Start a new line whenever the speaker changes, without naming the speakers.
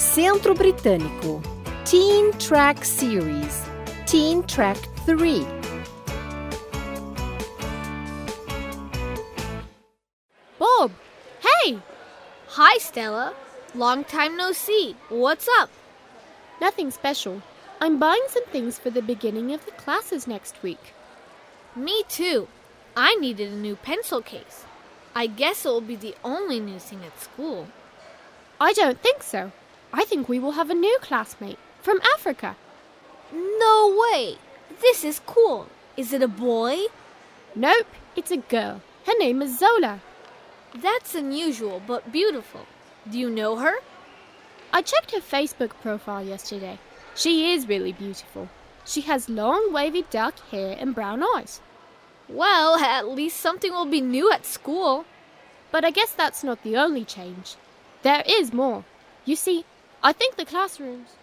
Centro Britânico. Teen Track Series. Teen Track 3.
Bob! Hey!
Hi, Stella. Long time no see. What's up?
Nothing special. I'm buying some things for the beginning of the classes next week.
Me too. I needed a new pencil case. I guess it will be the only new thing at school.
I don't think so. I think we will have a new classmate from Africa.
No way! This is cool. Is it a boy?
Nope, it's a girl. Her name is Zola.
That's unusual but beautiful. Do you know her?
I checked her Facebook profile yesterday. She is really beautiful. She has long, wavy dark hair and brown eyes.
Well, at least something will be new at school.
But I guess that's not the only change. There is more. You see, I think the classrooms...